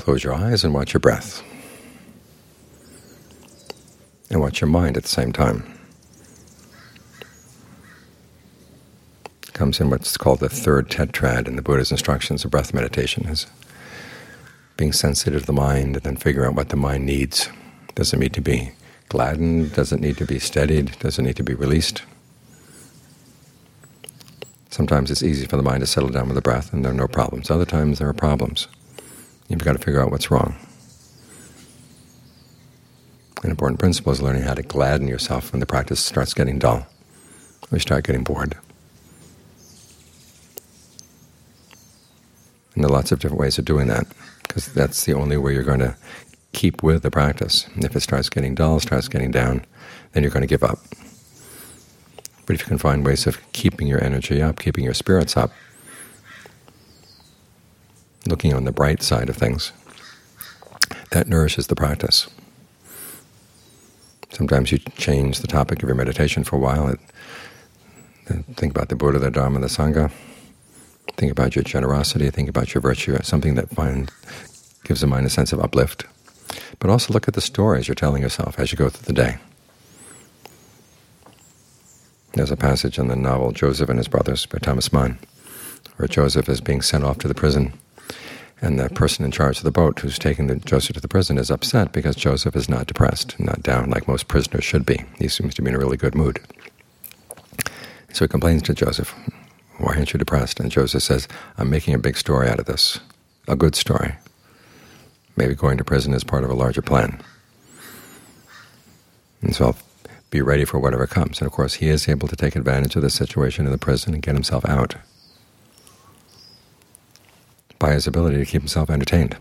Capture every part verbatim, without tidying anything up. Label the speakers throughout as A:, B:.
A: close your eyes and watch your breath. And watch your mind at the same time. It comes in what's called the third tetrad in the Buddha's instructions of breath meditation, is being sensitive to the mind and then figure out what the mind needs. Does it need to be gladdened? Does it need to be steadied? Does it need to be released? Sometimes it's easy for the mind to settle down with the breath and there are no problems. Other times there are problems. You've got to figure out what's wrong. An important principle is learning how to gladden yourself when the practice starts getting dull, or you start getting bored. And there are lots of different ways of doing that, because that's the only way you're going to keep with the practice. And if it starts getting dull, starts getting down, then you're going to give up. But if you can find ways of keeping your energy up, keeping your spirits up, looking on the bright side of things, that nourishes the practice. Sometimes you change the topic of your meditation for a while. It, think about the Buddha, the Dharma, the Sangha. Think about your generosity. Think about your virtue, something that find, gives the mind a sense of uplift. But also look at the stories you're telling yourself as you go through the day. There's a passage in the novel Joseph and His Brothers by Thomas Mann, where Joseph is being sent off to the prison, and the person in charge of the boat who's taking the Joseph to the prison is upset because Joseph is not depressed, not down like most prisoners should be. He seems to be in a really good mood. So he complains to Joseph, "Why aren't you depressed?" And Joseph says, "I'm making a big story out of this, a good story. Maybe going to prison is part of a larger plan. And so I'll be ready for whatever comes." And of course he is able to take advantage of the situation in the prison and get himself out by his ability to keep himself entertained.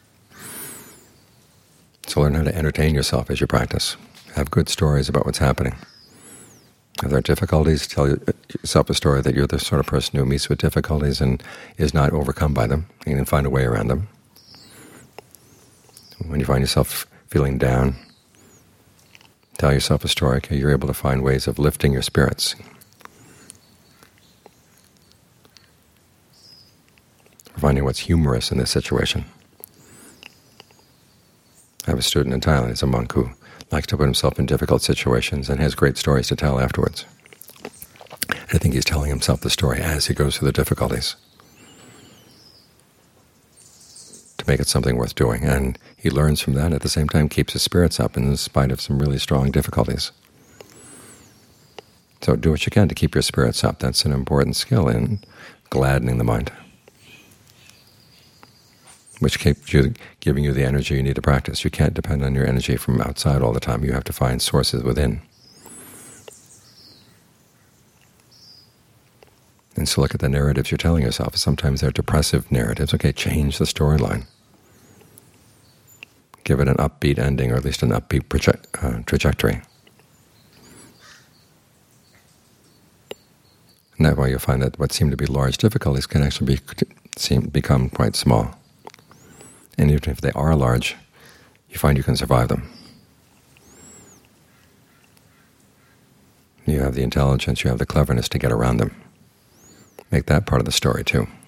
A: So learn how to entertain yourself as you practice. Have good stories about what's happening. If there are difficulties, tell yourself a story that you're the sort of person who meets with difficulties and is not overcome by them. You can find a way around them. When you find yourself feeling down, tell yourself a story. Okay, you're able to find ways of lifting your spirits. Finding what's humorous in this situation. I have a student in Thailand. He's a monk who likes to put himself in difficult situations and has great stories to tell afterwards. I think he's telling himself the story as he goes through the difficulties to make it something worth doing. And he learns from that, at the same time keeps his spirits up in spite of some really strong difficulties. So do what you can to keep your spirits up. That's an important skill in gladdening the mind, which keeps you giving you the energy you need to practice. You can't depend on your energy from outside all the time. You have to find sources within. And so look at the narratives you're telling yourself. Sometimes they're depressive narratives. Okay, change the storyline. Give it an upbeat ending, or at least an upbeat project, uh, trajectory. And that way you'll find that what seem to be large difficulties can actually be, seem, become quite small. And even if they are large, you find you can survive them. You have the intelligence, you have the cleverness to get around them. Make that part of the story too.